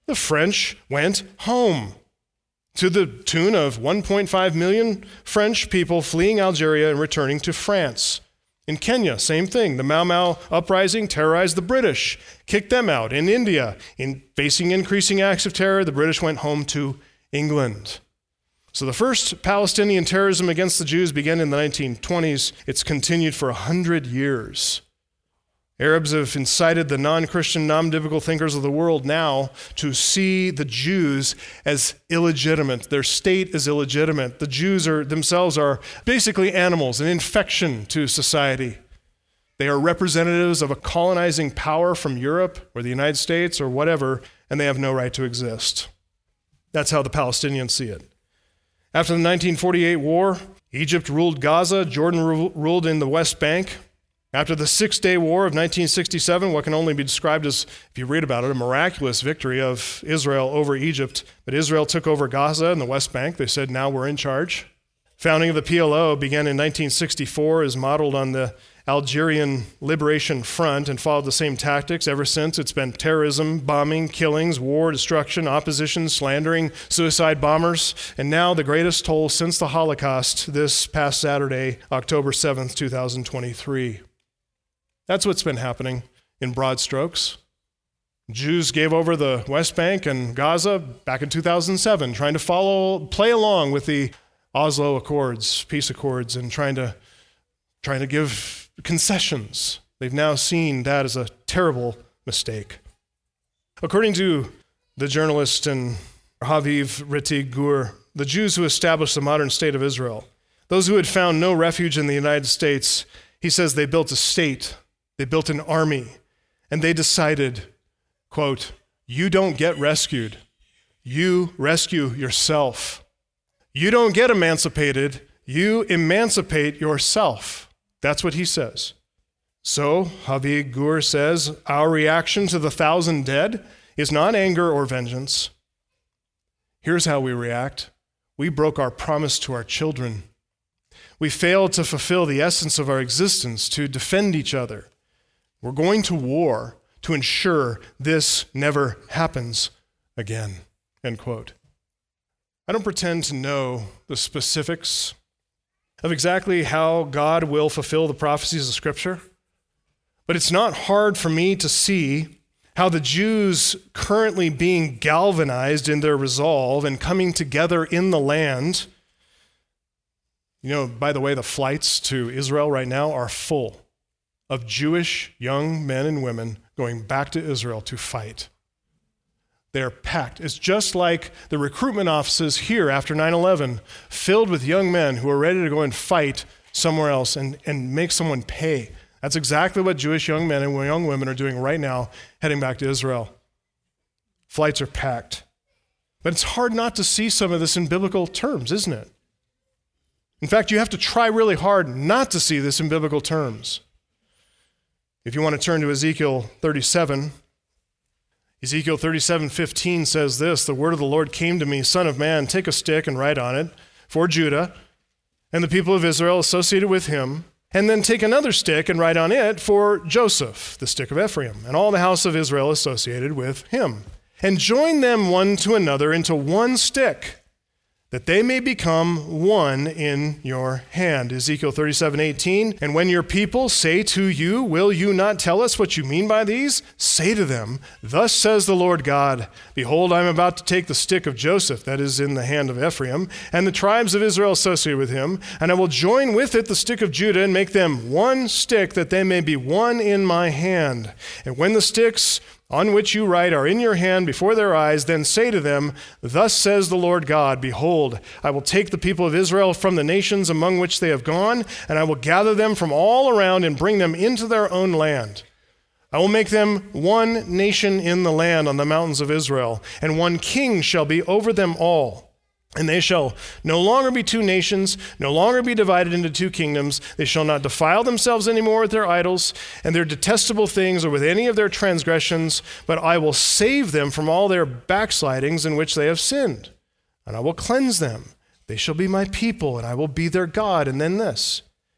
The French went home, to the tune of 1.5 million French people fleeing Algeria and returning to France. In Kenya, same thing. The Mau Mau uprising terrorized the British, kicked them out. In India, in facing increasing acts of terror, the British went home to England. So the first Palestinian terrorism against the Jews began in the 1920s. It's continued for 100 years. Arabs have incited the non-Christian, non-biblical thinkers of the world now to see the Jews as illegitimate. Their state is illegitimate. The Jews themselves are basically animals, an infection to society. They are representatives of a colonizing power from Europe or the United States or whatever, and they have no right to exist. That's how the Palestinians see it. After the 1948 war, Egypt ruled Gaza, Jordan ruled in the West Bank. After the Six-Day War of 1967, what can only be described as, if you read about it, a miraculous victory of Israel over Egypt. But Israel took over Gaza and the West Bank. They said, now we're in charge. Founding of the PLO began in 1964, is modeled on the Algerian Liberation Front and followed the same tactics. Ever since, it's been terrorism, bombing, killings, war, destruction, opposition, slandering, suicide bombers, and now the greatest toll since the Holocaust this past Saturday, October 7th, 2023. That's what's been happening in broad strokes. Jews gave over the West Bank and Gaza back in 2007, trying to play along with the Oslo Accords, peace accords, and trying to give concessions. They've now seen that as a terrible mistake. According to the journalist and Haviv Ritig Gur, the Jews who established the modern state of Israel, those who had found no refuge in the United States, he says they built a state. They built an army, and they decided, quote, you don't get rescued. You rescue yourself. You don't get emancipated. You emancipate yourself. That's what he says. So, Haviv Gur says, our reaction to the 1,000 dead is not anger or vengeance. Here's how we react. We broke our promise to our children. We failed to fulfill the essence of our existence, to defend each other. We're going to war to ensure this never happens again, end quote. I don't pretend to know the specifics of exactly how God will fulfill the prophecies of Scripture, but it's not hard for me to see how the Jews currently being galvanized in their resolve and coming together in the land. You know, by the way, the flights to Israel right now are full of Jewish young men and women going back to Israel to fight. They're packed. It's just like the recruitment offices here after 9/11, filled with young men who are ready to go and fight somewhere else and make someone pay. That's exactly what Jewish young men and young women are doing right now, heading back to Israel. Flights are packed. But it's hard not to see some of this in biblical terms, isn't it? In fact, you have to try really hard not to see this in biblical terms. If you want to turn to Ezekiel 37, Ezekiel 37:15 says this, the word of the Lord came to me, Son of man, take a stick and write on it for Judah and the people of Israel associated with him, and then take another stick and write on it for Joseph, the stick of Ephraim, and all the house of Israel associated with him, and join them one to another into one stick, that they may become one in your hand. Ezekiel 37:18, and when your people say to you, will you not tell us what you mean by these? Say to them, thus says the Lord God, behold, I am about to take the stick of Joseph, that is in the hand of Ephraim, and the tribes of Israel associated with him, and I will join with it the stick of Judah and make them one stick, that they may be one in my hand. And when the sticks on which you write are in your hand before their eyes, then say to them, thus says the Lord God, behold, I will take the people of Israel from the nations among which they have gone, and I will gather them from all around and bring them into their own land. I will make them one nation in the land on the mountains of Israel, and one king shall be over them all. And they shall no longer be two nations, no longer be divided into two kingdoms. They shall not defile themselves anymore with their idols and their detestable things or with any of their transgressions, but I will save them from all their backslidings in which they have sinned. And I will cleanse them. They shall be my people, and I will be their God. And then this,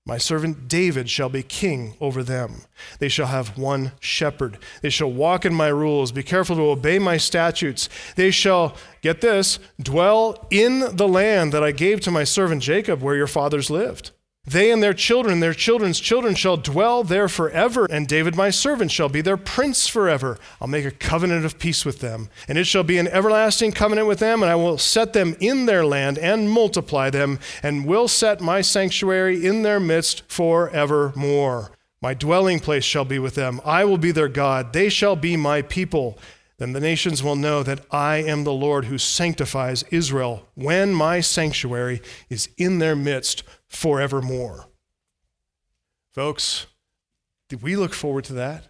My servant David shall be king over them. They shall have one shepherd. They shall walk in my rules, be careful to obey my statutes. They shall, get this, dwell in the land that I gave to my servant Jacob, where your fathers lived. They and their children's children shall dwell there forever, and David my servant shall be their prince forever. I'll make a covenant of peace with them, and it shall be an everlasting covenant with them, and I will set them in their land and multiply them, and will set my sanctuary in their midst forevermore. My dwelling place shall be with them. I will be their God. They shall be my people. Then the nations will know that I am the Lord who sanctifies Israel when my sanctuary is in their midst forevermore. Folks, did we look forward to that?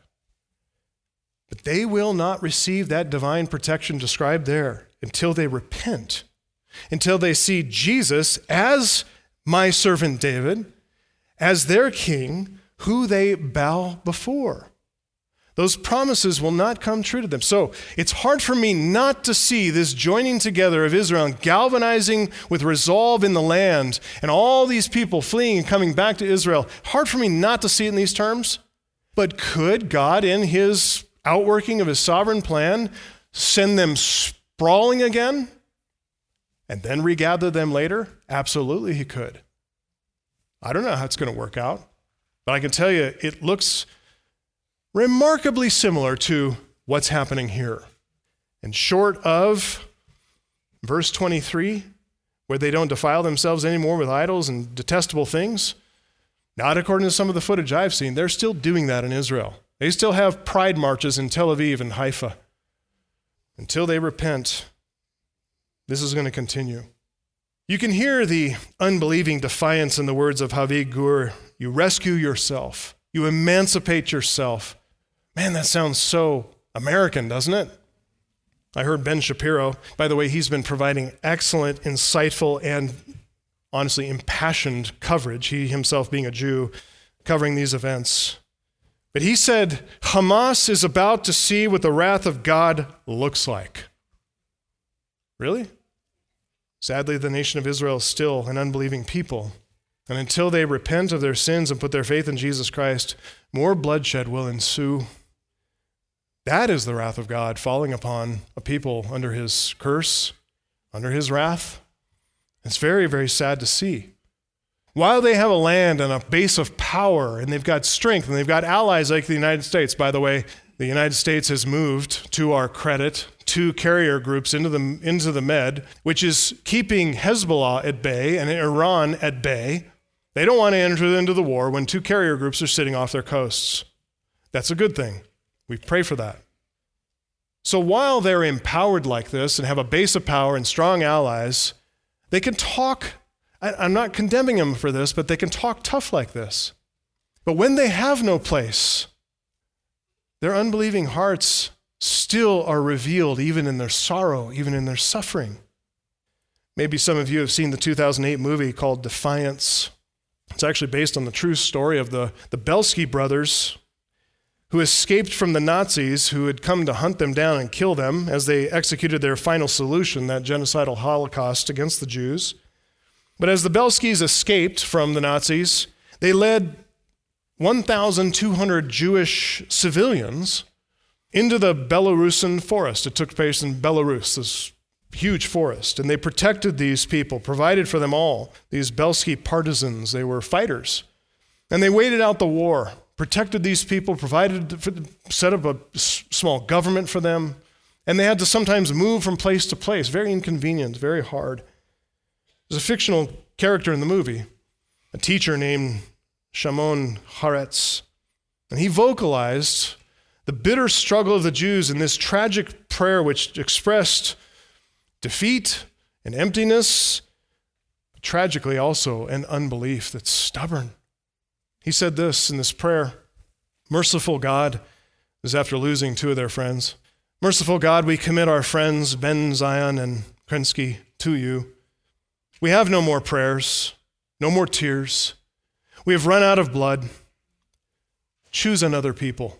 But they will not receive that divine protection described there until they repent, until they see Jesus as my servant David, as their king, who they bow before. Those promises will not come true to them. So it's hard for me not to see this joining together of Israel and galvanizing with resolve in the land and all these people fleeing and coming back to Israel. Hard for me not to see it in these terms. But could God, in his outworking of his sovereign plan, send them sprawling again and then regather them later? Absolutely, he could. I don't know how it's going to work out, but I can tell you it looks remarkably similar to what's happening here. And short of verse 23, where they don't defile themselves anymore with idols and detestable things, not according to some of the footage I've seen, they're still doing that in Israel. They still have pride marches in Tel Aviv and Haifa. Until they repent, this is going to continue. You can hear the unbelieving defiance in the words of Haviv Gur. You rescue yourself. You emancipate yourself. Man, that sounds so American, doesn't it? I heard Ben Shapiro. By the way, he's been providing excellent, insightful, and honestly impassioned coverage, he himself being a Jew, covering these events. But he said, Hamas is about to see what the wrath of God looks like. Really? Sadly, the nation of Israel is still an unbelieving people. And until they repent of their sins and put their faith in Jesus Christ, more bloodshed will ensue. That is the wrath of God falling upon a people under his curse, under his wrath. It's very, very sad to see. While they have a land and a base of power, and they've got strength, and they've got allies like the United States. By the way, the United States has moved, to our credit, 2 carrier groups into the Med, which is keeping Hezbollah at bay and Iran at bay. They don't want to enter into the war when 2 carrier groups are sitting off their coasts. That's a good thing. We pray for that. So while they're empowered like this and have a base of power and strong allies, they can talk. I'm not condemning them for this, but they can talk tough like this. But when they have no place, their unbelieving hearts still are revealed even in their sorrow, even in their suffering. Maybe some of you have seen the 2008 movie called Defiance. It's actually based on the true story of the Belsky brothers who escaped from the Nazis who had come to hunt them down and kill them as they executed their final solution, that genocidal Holocaust against the Jews. But as the Belskys escaped from the Nazis, they led 1,200 Jewish civilians into the Belarusian forest. It took place in Belarus, this huge forest. And they protected these people, provided for them all, these Belsky partisans. They were fighters. And they waited out the war, protected these people, set up a small government for them. And they had to sometimes move from place to place. Very inconvenient, very hard. There's a fictional character in the movie, a teacher named Shimon Haretz. And he vocalized the bitter struggle of the Jews in this tragic prayer which expressed defeat and emptiness, but tragically also an unbelief that's stubborn. He said this in this prayer, Merciful God, this is after losing 2 of their friends. Merciful God, we commit our friends Ben Zion and Krensky to you. We have no more prayers, no more tears. We have run out of blood. Choose another people.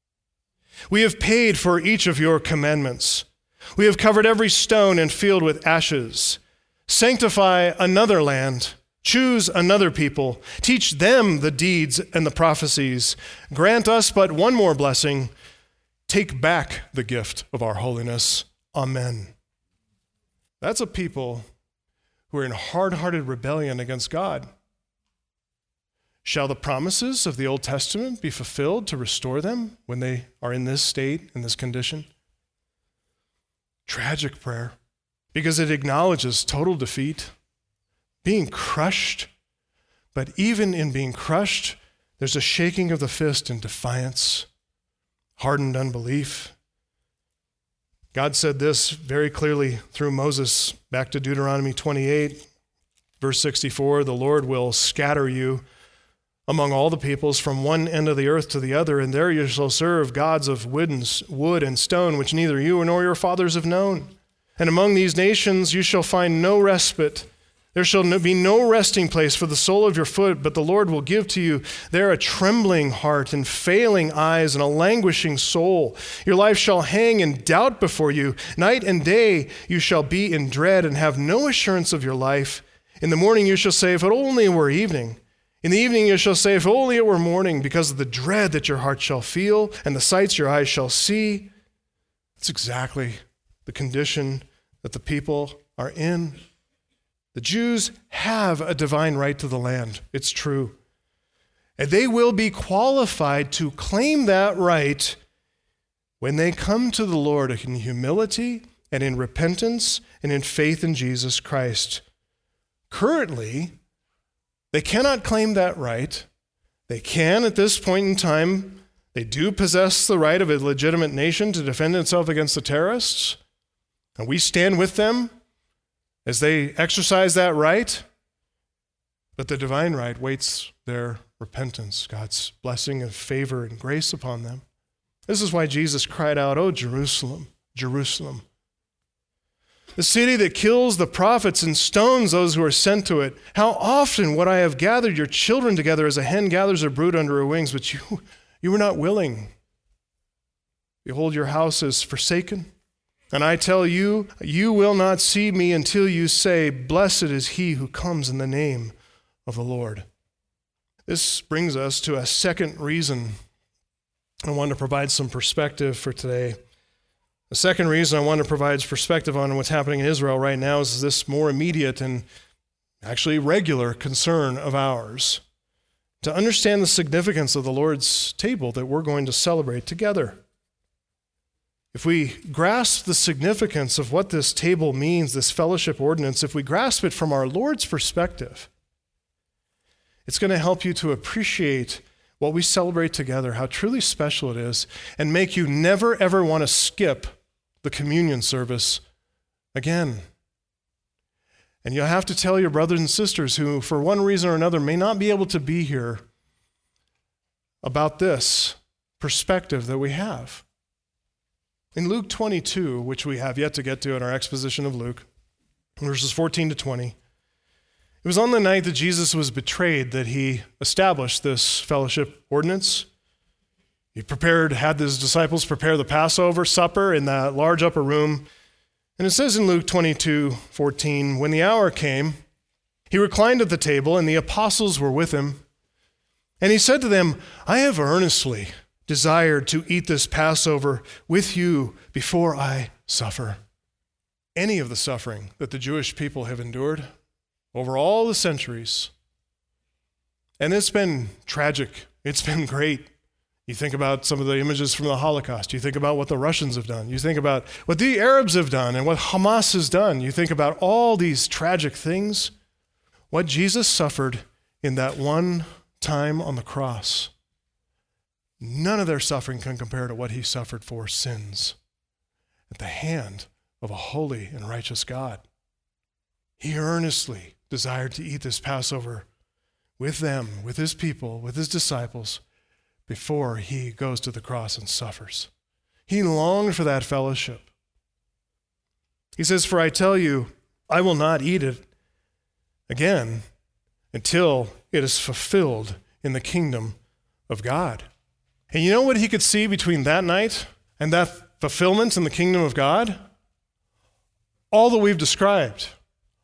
We have paid for each of your commandments. We have covered every stone and field with ashes. Sanctify another land. Choose another people. Teach them the deeds and the prophecies. Grant us but one more blessing. Take back the gift of our holiness. Amen. That's a people who are in hard-hearted rebellion against God. Shall the promises of the Old Testament be fulfilled to restore them when they are in this state, in this condition? Tragic prayer, because it acknowledges total defeat, being crushed. But even in being crushed, there's a shaking of the fist in defiance, hardened unbelief. God said this very clearly through Moses, back to Deuteronomy 28, verse 64, the Lord will scatter you among all the peoples from one end of the earth to the other, and there you shall serve gods of wood and stone, which neither you nor your fathers have known. And among these nations you shall find no respite. There shall be no resting place for the sole of your foot, but the Lord will give to you there a trembling heart and failing eyes and a languishing soul. Your life shall hang in doubt before you. Night and day you shall be in dread and have no assurance of your life. In the morning you shall say, if it only were evening. In the evening you shall say, if only it were morning, because of the dread that your heart shall feel and the sights your eyes shall see. That's exactly the condition that the people are in. The Jews have a divine right to the land. It's true. And they will be qualified to claim that right when they come to the Lord in humility and in repentance and in faith in Jesus Christ. Currently, they cannot claim that right. They can at this point in time. They do possess the right of a legitimate nation to defend itself against the terrorists. And we stand with them as they exercise that right. But the divine right waits their repentance, God's blessing and favor and grace upon them. This is why Jesus cried out, "Oh, Jerusalem, Jerusalem, the city that kills the prophets and stones those who are sent to it. How often would I have gathered your children together as a hen gathers her brood under her wings, but you were not willing. Behold, your house is forsaken. And I tell you, you will not see me until you say, blessed is he who comes in the name of the Lord." This brings us to a second reason I want to provide some perspective for today. The second reason I want to provide perspective on what's happening in Israel right now is this more immediate and actually regular concern of ours, to understand the significance of the Lord's table that we're going to celebrate together. If we grasp the significance of what this table means, this fellowship ordinance, if we grasp it from our Lord's perspective, it's going to help you to appreciate what we celebrate together, how truly special it is, and make you never, ever want to skip the communion service again. And you'll have to tell your brothers and sisters who, for one reason or another, may not be able to be here about this perspective that we have. In Luke 22, which we have yet to get to in our exposition of Luke, verses 14 to 20, it was on the night that Jesus was betrayed that he established this fellowship ordinance. He had his disciples prepare the Passover supper in that large upper room. And it says in Luke 22:14, when the hour came, he reclined at the table, and the apostles were with him. And he said to them, I have earnestly desired to eat this Passover with you before I suffer. Any of the suffering that the Jewish people have endured over all the centuries, and it's been tragic, it's been great. You think about some of the images from the Holocaust. You think about what the Russians have done. You think about what the Arabs have done and what Hamas has done. You think about all these tragic things. What Jesus suffered in that one time on the cross, none of their suffering can compare to what he suffered for sins at the hand of a holy and righteous God. He earnestly desired to eat this Passover with them, with his people, with his disciples, before he goes to the cross and suffers. He longed for that fellowship. He says, for I tell you, I will not eat it again until it is fulfilled in the kingdom of God. And you know what he could see between that night and that fulfillment in the kingdom of God? All that we've described.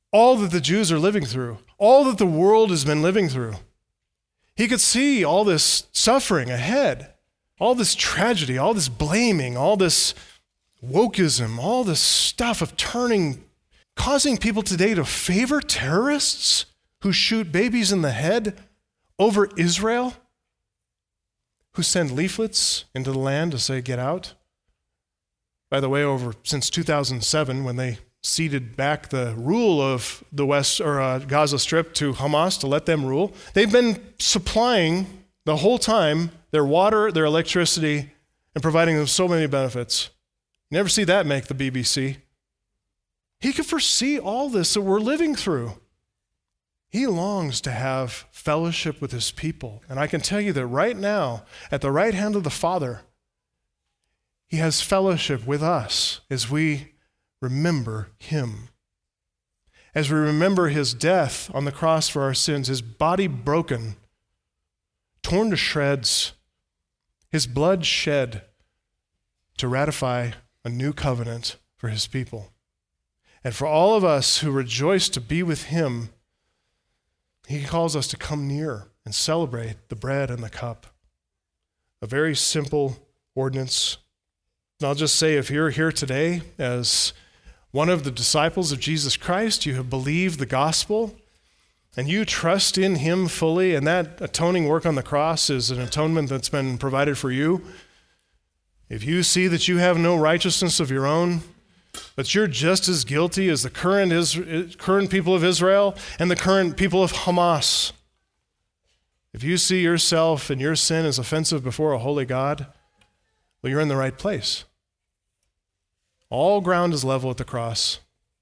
all that the Jews are living through, all that the world has been living through. He could see all this suffering ahead, all this tragedy, all this blaming, all this wokeism, all this stuff of causing people today to favor terrorists who shoot babies in the head over Israel, who send leaflets into the land to say, get out. By the way, since 2007, when they ceded back the rule of the West or Gaza Strip to Hamas to let them rule, they've been supplying the whole time their water, their electricity, and providing them so many benefits. You never see that make the BBC. He could foresee all this that we're living through. He longs to have fellowship with his people. And I can tell you that right now, at the right hand of the Father, he has fellowship with us as we remember him. As we remember his death on the cross for our sins, his body broken, torn to shreds, his blood shed to ratify a new covenant for his people. And for all of us who rejoice to be with him, he calls us to come near and celebrate the bread and the cup. A very simple ordinance. And I'll just say, if you're here today as one of the disciples of Jesus Christ, you have believed the gospel, and you trust in him fully, and that atoning work on the cross is an atonement that's been provided for you. If you see that you have no righteousness of your own, that you're just as guilty as the current people of Israel and the current people of Hamas. If you see yourself and your sin as offensive before a holy God, well, you're in the right place. All ground is level at the cross.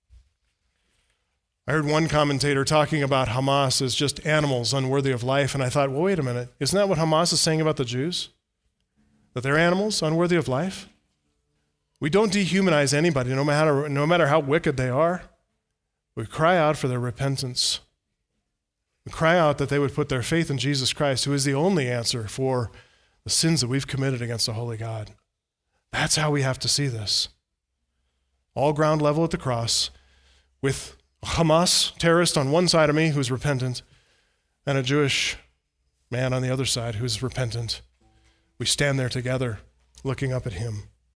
I heard one commentator talking about Hamas as just animals unworthy of life, and I thought, well, wait a minute. Isn't that what Hamas is saying about the Jews? That they're animals unworthy of life? We don't dehumanize anybody, no matter how wicked they are. We cry out for their repentance. We cry out that they would put their faith in Jesus Christ, who is the only answer for the sins that we've committed against a holy God. That's how we have to see this. All ground level at the cross, with a Hamas terrorist on one side of me who's repentant, and a Jewish man on the other side who's repentant. We stand there together, looking up at him.